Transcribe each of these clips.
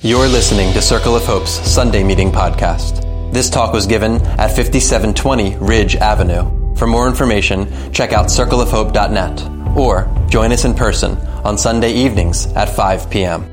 You're listening to Circle of Hope's Sunday Meeting Podcast. This talk was given at 5720 Ridge Avenue. For more information, check out circleofhope.net or join us in person on Sunday evenings at 5 p.m.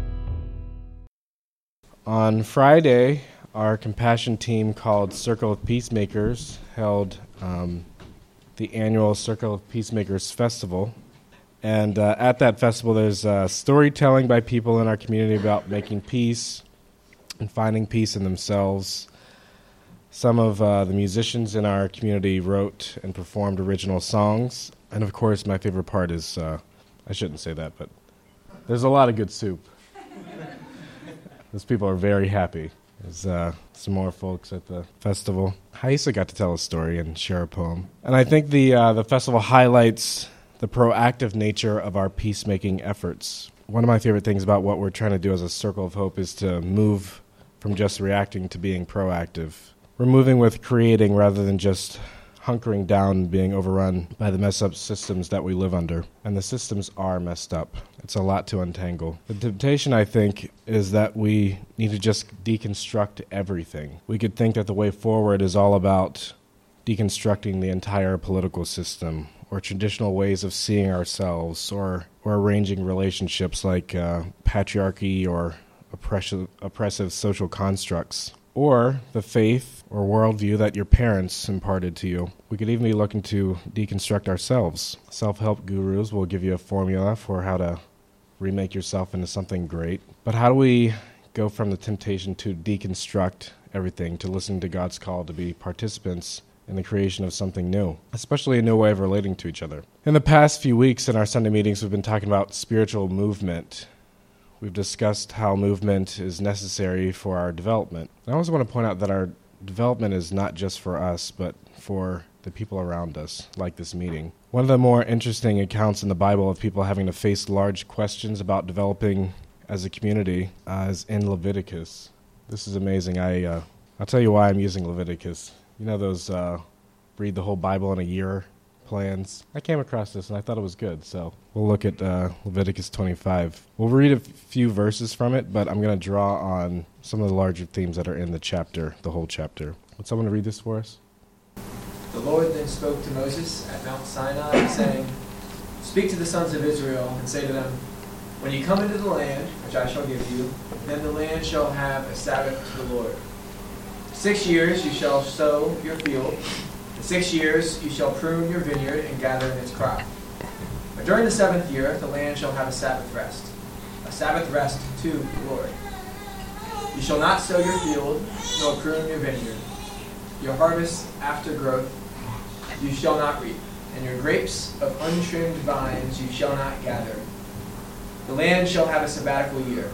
On Friday, our compassion team called Circle of Peacemakers held the annual Circle of Peacemakers Festival. And at that festival, there's storytelling by people in our community about making peace and finding peace in themselves. Some of the musicians in our community wrote and performed original songs. And of course, my favorite part is, I shouldn't say that, but there's a lot of good soup. Those people are very happy. There's some more folks at the festival. Haisa got to tell a story and share a poem. And I think the festival highlights the proactive nature of our peacemaking efforts. One of my favorite things about what we're trying to do as a Circle of Hope is to move from just reacting to being proactive. We're moving with creating rather than just hunkering down and being overrun by the messed up systems that we live under. And the systems are messed up. It's a lot to untangle. The temptation, I think, is that we need to just deconstruct everything. We could think that the way forward is all about deconstructing the entire political system, or traditional ways of seeing ourselves, or arranging relationships like patriarchy or oppressive social constructs, or the faith or worldview that your parents imparted to you. We could even be looking to deconstruct ourselves. Self-help gurus will give you a formula for how to remake yourself into something great. But how do we go from the temptation to deconstruct everything, to listen to God's call to be participants in the creation of something new, especially a new way of relating to each other? In the past few weeks in our Sunday meetings, we've been talking about spiritual movement. We've discussed how movement is necessary for our development. I also want to point out that our development is not just for us, but for the people around us, like this meeting. One of the more interesting accounts in the Bible of people having to face large questions about developing as a community is in Leviticus. This is amazing. I'll tell you why I'm using Leviticus. You know those read the whole Bible in a year plans? I came across this and I thought it was good, so we'll look at Leviticus 25. We'll read a few verses from it, but I'm going to draw on some of the larger themes that are in the chapter, the whole chapter. Would someone read this for us? The Lord then spoke to Moses at Mount Sinai, saying, "Speak to the sons of Israel and say to them, when you come into the land, which I shall give you, then the land shall have a Sabbath to the Lord. 6 years you shall sow your field, and 6 years you shall prune your vineyard and gather in its crop. But during the 7th year the land shall have a Sabbath rest to the Lord. You shall not sow your field, nor prune your vineyard. Your harvest after growth you shall not reap, and your grapes of untrimmed vines you shall not gather. The land shall have a sabbatical year.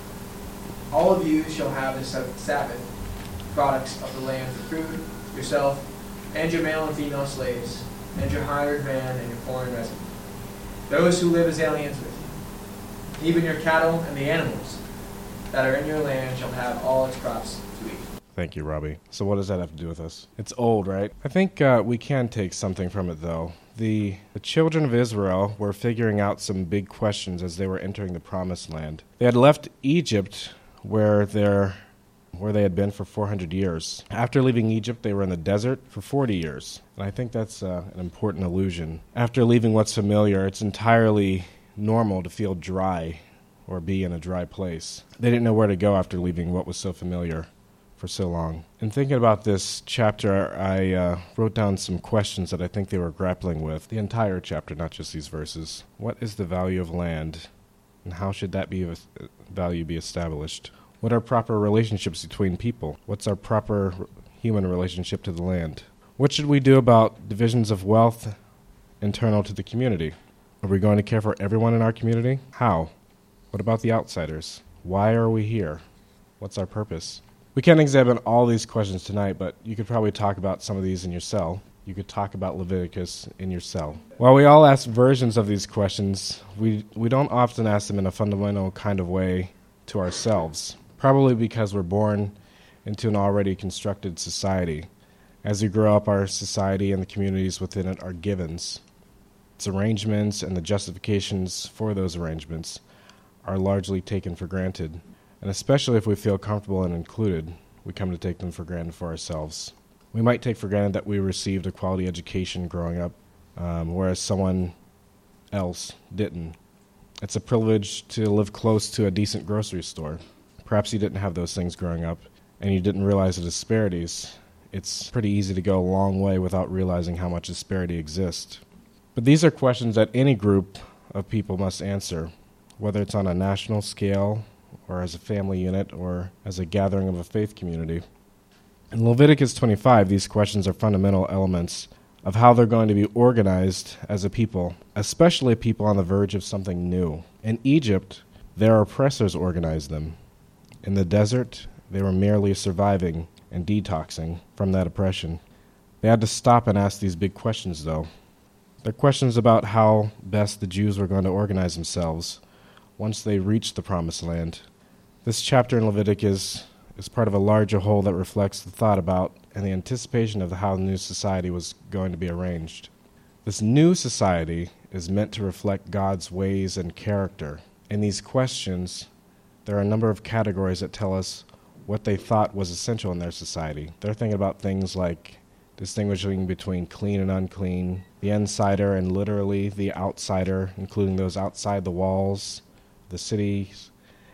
All of you shall have the Sabbath products of the land for food, yourself, and your male and female slaves, and your hired man and your foreign resident. Those who live as aliens with you. Even your cattle and the animals that are in your land shall have all its crops to eat." Thank you, Robbie. So what does that have to do with us? It's old, right? I think we can take something from it, though. The children of Israel were figuring out some big questions as they were entering the Promised Land. They had left Egypt, where they had been for 400 years. After leaving Egypt, they were in the desert for 40 years. And I think that's an important illusion. After leaving what's familiar, it's entirely normal to feel dry or be in a dry place. They didn't know where to go after leaving what was so familiar for so long. In thinking about this chapter, I wrote down some questions that I think they were grappling with. The entire chapter, not just these verses. What is the value of land? And how should that value be established? What are proper relationships between people? What's our proper human relationship to the land? What should we do about divisions of wealth internal to the community? Are we going to care for everyone in our community? How? What about the outsiders? Why are we here? What's our purpose? We can't examine all these questions tonight, but you could probably talk about some of these in your cell. You could talk about Leviticus in your cell. While we all ask versions of these questions, we don't often ask them in a fundamental kind of way to ourselves. Probably because we're born into an already constructed society. As we grow up, our society and the communities within it are givens. Its arrangements and the justifications for those arrangements are largely taken for granted. And especially if we feel comfortable and included, we come to take them for granted for ourselves. We might take for granted that we received a quality education growing up, whereas someone else didn't. It's a privilege to live close to a decent grocery store. Perhaps you didn't have those things growing up, and you didn't realize the disparities. It's pretty easy to go a long way without realizing how much disparity exists. But these are questions that any group of people must answer, whether it's on a national scale, or as a family unit, or as a gathering of a faith community. In Leviticus 25, these questions are fundamental elements of how they're going to be organized as a people, especially a people on the verge of something new. In Egypt, their oppressors organized them. In the desert, they were merely surviving and detoxing from that oppression. They had to stop and ask these big questions, though. They're questions about how best the Jews were going to organize themselves once they reached the Promised Land. This chapter in Leviticus is part of a larger whole that reflects the thought about and the anticipation of how the new society was going to be arranged. This new society is meant to reflect God's ways and character. In these questions, there are a number of categories that tell us what they thought was essential in their society. They're thinking about things like distinguishing between clean and unclean, the insider and literally the outsider, including those outside the walls, the cities,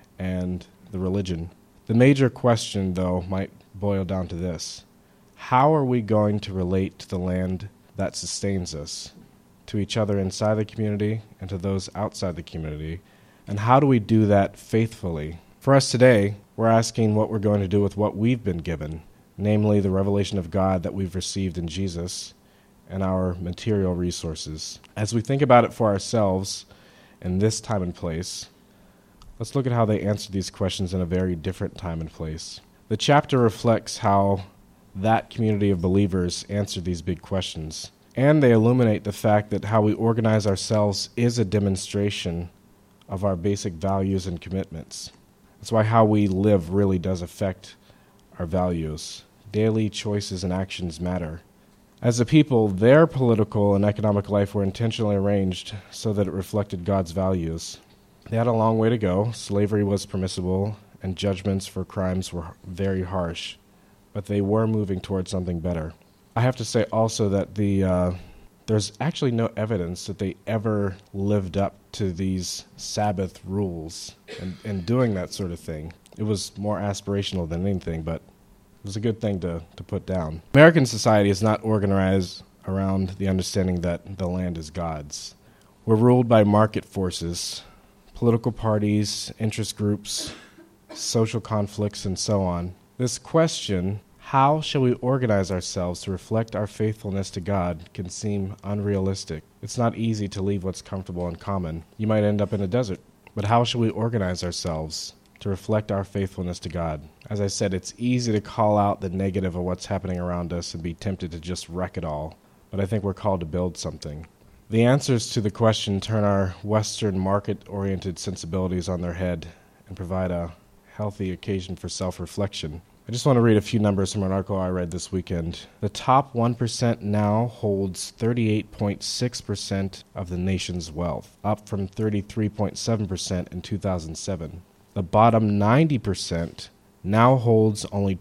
and the religion. The major question, though, might boil down to this. How are we going to relate to the land that sustains us, to each other inside the community and to those outside the community? And how do we do that faithfully? For us today, we're asking what we're going to do with what we've been given, namely the revelation of God that we've received in Jesus and our material resources. As we think about it for ourselves in this time and place, let's look at how they answered these questions in a very different time and place. The chapter reflects how that community of believers answered these big questions, and they illuminate the fact that how we organize ourselves is a demonstration of our basic values and commitments. That's why how we live really does affect our values. Daily choices and actions matter. As a people, their political and economic life were intentionally arranged so that it reflected God's values. They had a long way to go. Slavery was permissible, and judgments for crimes were very harsh, but they were moving towards something better. I have to say also that there's actually no evidence that they ever lived up to these Sabbath rules and doing that sort of thing. It was more aspirational than anything, but it was a good thing to put down. American society is not organized around the understanding that the land is God's. We're ruled by market forces, political parties, interest groups, social conflicts, and so on. This question, how shall we organize ourselves to reflect our faithfulness to God, can seem unrealistic. It's not easy to leave what's comfortable and common. You might end up in a desert. But how shall we organize ourselves to reflect our faithfulness to God? As I said, it's easy to call out the negative of what's happening around us and be tempted to just wreck it all. But I think we're called to build something. The answers to the question turn our Western market-oriented sensibilities on their head and provide a healthy occasion for self-reflection. I just want to read a few numbers from an article I read this weekend. The top 1% now holds 38.6% of the nation's wealth, up from 33.7% in 2007. The bottom 90% now holds only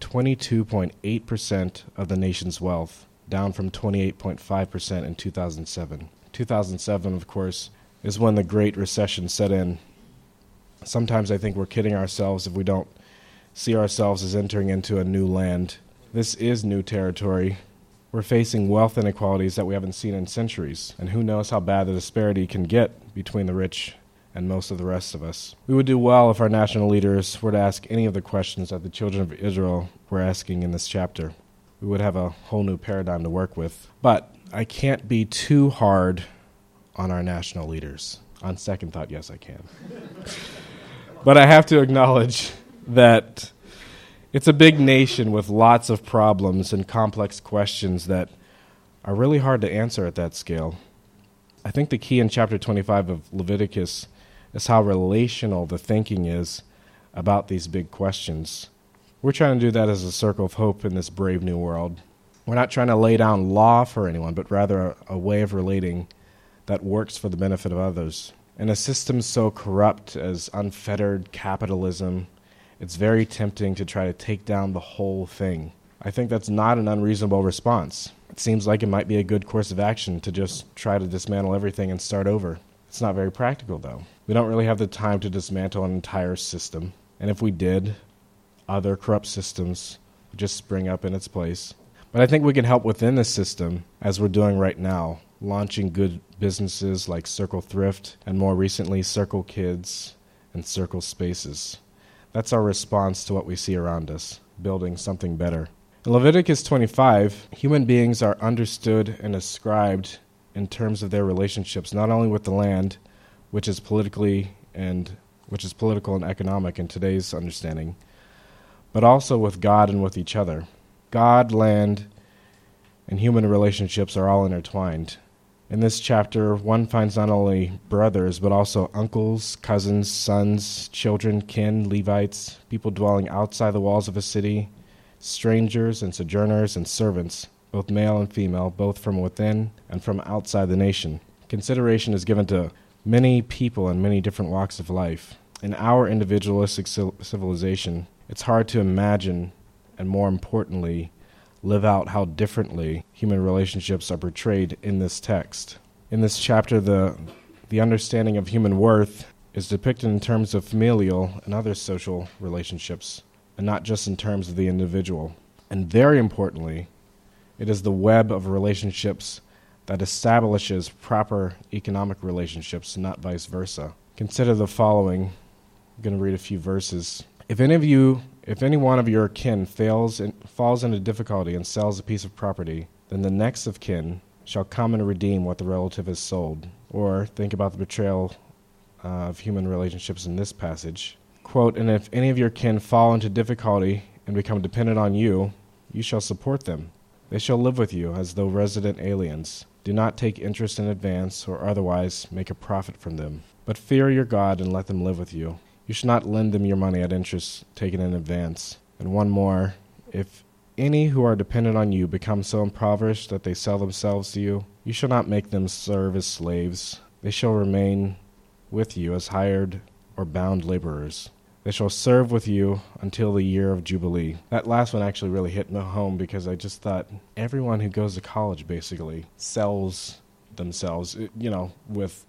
22.8% of the nation's wealth, down from 28.5% in 2007. 2007, of course, is when the Great Recession set in. Sometimes I think we're kidding ourselves if we don't see ourselves as entering into a new land. This is new territory. We're facing wealth inequalities that we haven't seen in centuries, and who knows how bad the disparity can get between the rich and most of the rest of us. We would do well if our national leaders were to ask any of the questions that the children of Israel were asking in this chapter. We would have a whole new paradigm to work with. But I can't be too hard on our national leaders. On second thought, yes, I can. But I have to acknowledge that it's a big nation with lots of problems and complex questions that are really hard to answer at that scale. I think the key in chapter 25 of Leviticus is how relational the thinking is about these big questions. We're trying to do that as a circle of hope in this brave new world. We're not trying to lay down law for anyone, but rather a way of relating that works for the benefit of others. In a system so corrupt as unfettered capitalism it's very tempting to try to take down the whole thing. I think that's not an unreasonable response. It seems like it might be a good course of action to just try to dismantle everything and start over. It's not very practical, though. We don't really have the time to dismantle an entire system. And if we did, other corrupt systems would just spring up in its place. But I think we can help within the system, as we're doing right now, launching good businesses like Circle Thrift and more recently Circle Kids and Circle Spaces. That's our response to what we see around us, building something better. In Leviticus 25, human beings are understood and ascribed in terms of their relationships, not only with the land, which is political and economic in today's understanding, but also with God and with each other. God, land, and human relationships are all intertwined. In this chapter, one finds not only brothers, but also uncles, cousins, sons, children, kin, Levites, people dwelling outside the walls of a city, strangers and sojourners and servants, both male and female, both from within and from outside the nation. Consideration is given to many people in many different walks of life. In our individualistic civilization, it's hard to imagine, and more importantly, live out how differently human relationships are portrayed in this text. In this chapter, the understanding of human worth is depicted in terms of familial and other social relationships, and not just in terms of the individual. And very importantly, it is the web of relationships that establishes proper economic relationships, not vice versa. Consider the following. I'm going to read a few verses. If any one of your kin falls into difficulty and sells a piece of property, then the next of kin shall come and redeem what the relative has sold. Or think about the betrayal of human relationships in this passage. Quote, and if any of your kin fall into difficulty and become dependent on you, you shall support them. They shall live with you as though resident aliens. Do not take interest in advance or otherwise make a profit from them. But fear your God and let them live with you. You should not lend them your money at interest taken in advance. And one more, if any who are dependent on you become so impoverished that they sell themselves to you, you shall not make them serve as slaves. They shall remain with you as hired or bound laborers. They shall serve with you until the year of Jubilee. That last one actually really hit me home because I just thought everyone who goes to college basically sells themselves, with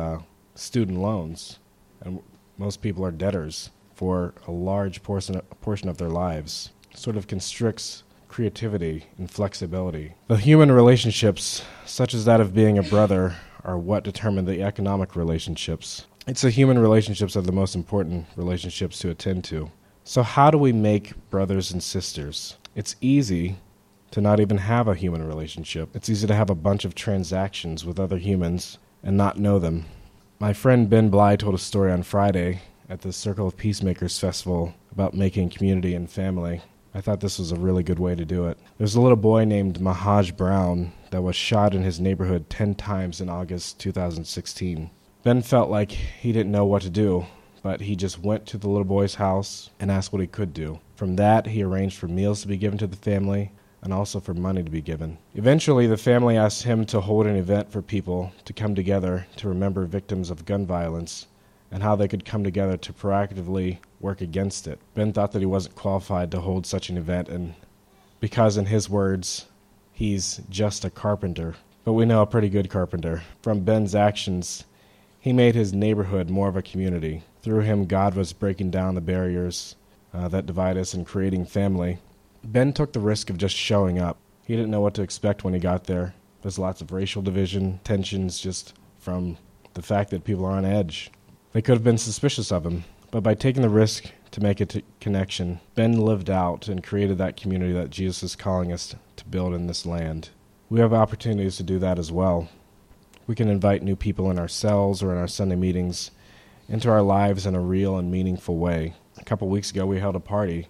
student loans. And most people are debtors for a large portion of their lives. It sort of constricts creativity and flexibility. The human relationships, such as that of being a brother, are what determine the economic relationships. It's the human relationships are the most important relationships to attend to. So how do we make brothers and sisters? It's easy to not even have a human relationship. It's easy to have a bunch of transactions with other humans and not know them. My friend Ben Bly told a story on Friday at the Circle of Peacemakers Festival about making community and family. I thought this was a really good way to do it. There's a little boy named Mahaj Brown that was shot in his neighborhood 10 times in August 2016. Ben felt like he didn't know what to do, but he just went to the little boy's house and asked what he could do. From that, he arranged for meals to be given to the family and also for money to be given. Eventually, the family asked him to hold an event for people to come together to remember victims of gun violence and how they could come together to proactively work against it. Ben thought that he wasn't qualified to hold such an event, and because, in his words, he's just a carpenter. But we know a pretty good carpenter. From Ben's actions, he made his neighborhood more of a community. Through him, God was breaking down the barriers that divide us and creating family. Ben took the risk of just showing up. He didn't know what to expect when he got there. There's lots of racial division, tensions just from the fact that people are on edge. They could have been suspicious of him, but by taking the risk to make a connection, Ben lived out and created that community that Jesus is calling us to build in this land. We have opportunities to do that as well. We can invite new people in our cells or in our Sunday meetings into our lives in a real and meaningful way. A couple weeks ago, we held a party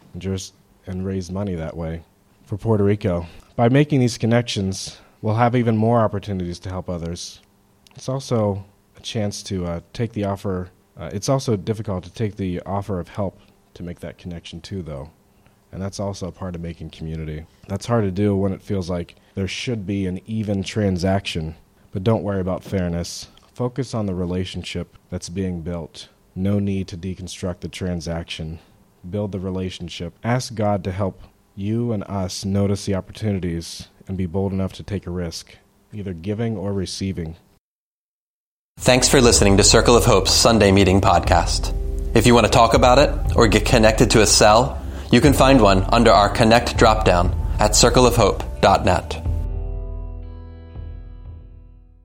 and raised money that way for Puerto Rico. By making these connections, we'll have even more opportunities to help others. It's also a chance to take the offer. It's also difficult to take the offer of help to make that connection too, though. And that's also a part of making community. That's hard to do when it feels like there should be an even transaction. But don't worry about fairness. Focus on the relationship that's being built. No need to deconstruct the transaction. build the relationship. Ask God to help you and us notice the opportunities and be bold enough to take a risk, either giving or receiving. Thanks for listening to Circle of Hope's Sunday Meeting Podcast. If you want to talk about it or get connected to a cell, you can find one under our Connect dropdown at circleofhope.net.